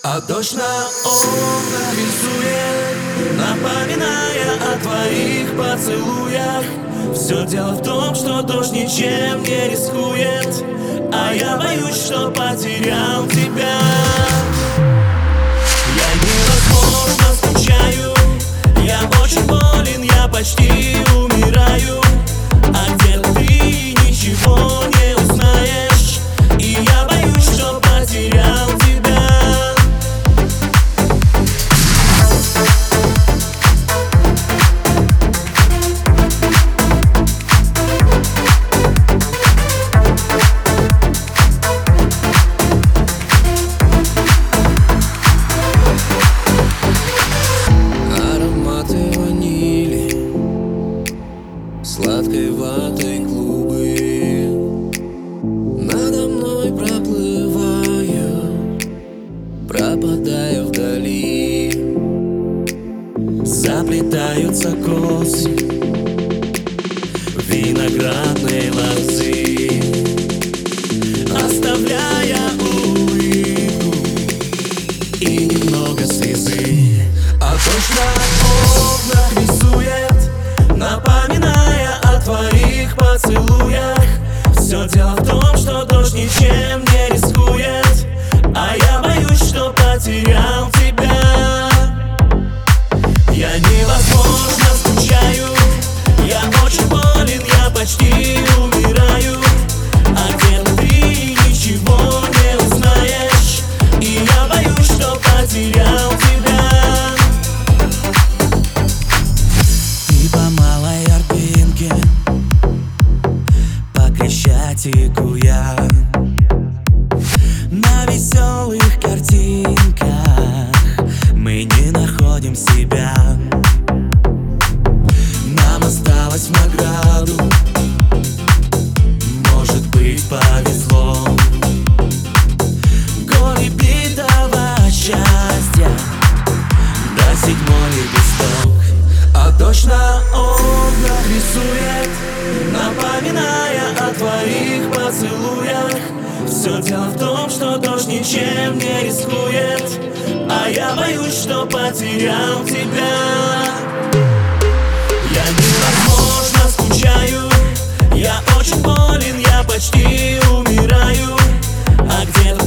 А дождь на окнах рисует, напоминая о твоих поцелуях. Все дело в том, что дождь ничем не рискует, а я боюсь, что потерял тебя. Я невозможно скучаю, я очень болен, я почти умираю. А где-то ты ничего не узнаешь, и я боюсь, что потерял тебя. Сладкой ватой клубы надо мной проплываю, пропадаю вдали. Заплетаются косы виноградной лозы, оставляя улыбку и немного слезы. А дождь на окнах рисует, напоминая о твоих поцелуях. Все дело в том, что дождь ничем не рискует, а я боюсь, что потерял тебя. Я невозможно скучаю, я очень болен, я почти умираю. А где-то ты ничего не узнаешь, и я боюсь, что потерял тебя. Крещатику я на веселых картинках, мы не находим себя. Нам осталось в награду, может быть, повезло. Горе битого счастья до седьмой лепесток. А дождь на окнах рисует, напоминая о твоих поцелуях. Все дело в том, что дождь ничем не рискует, а я боюсь, что потерял тебя. Я невозможно скучаю, я очень болен, я почти умираю. А где-то